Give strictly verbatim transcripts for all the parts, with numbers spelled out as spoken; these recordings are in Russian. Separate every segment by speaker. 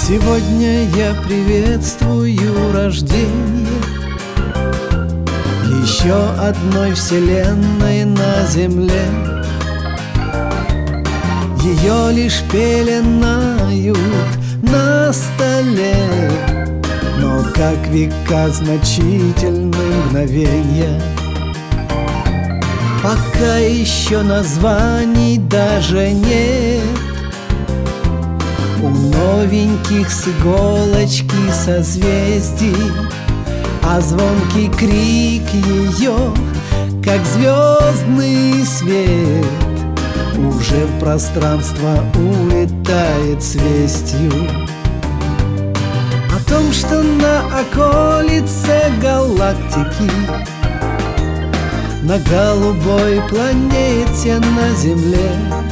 Speaker 1: Сегодня я приветствую рождение еще одной вселенной на земле. Ее лишь пеленают на столе, но как века значительны мгновенья. Пока еще названий даже нет, у новеньких с иголочки созвездий, а звонкий крик ее, как звездный свет, уже в пространство улетает с вестью о том, что на околице галактики, на голубой планете на Земле,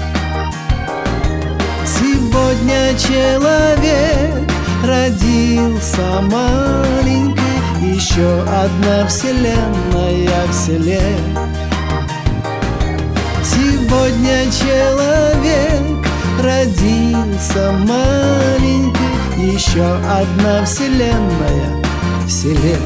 Speaker 1: сегодня человек родился маленький. Еще одна вселенная в селе. Сегодня человек родился маленький. Еще одна вселенная в селе.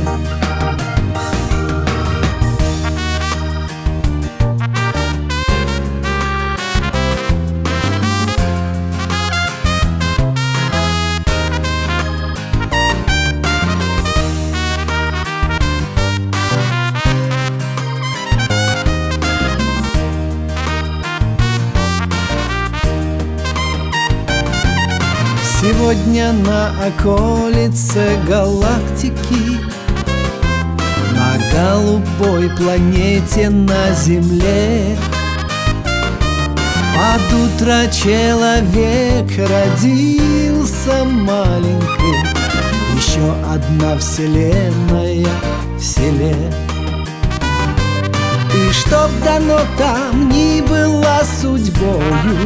Speaker 1: Сегодня на околице галактики, на голубой планете на Земле, под утро человек родился маленький. Еще одна вселенная в селе. И чтоб дано там ни было судьбою,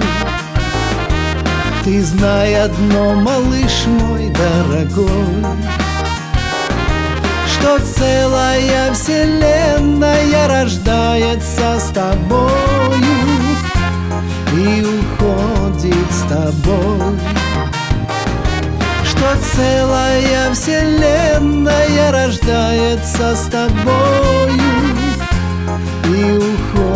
Speaker 1: ты знай одно, малыш мой дорогой, что целая вселенная рождается с тобою и уходит с тобой, что целая вселенная рождается с тобою и уходит.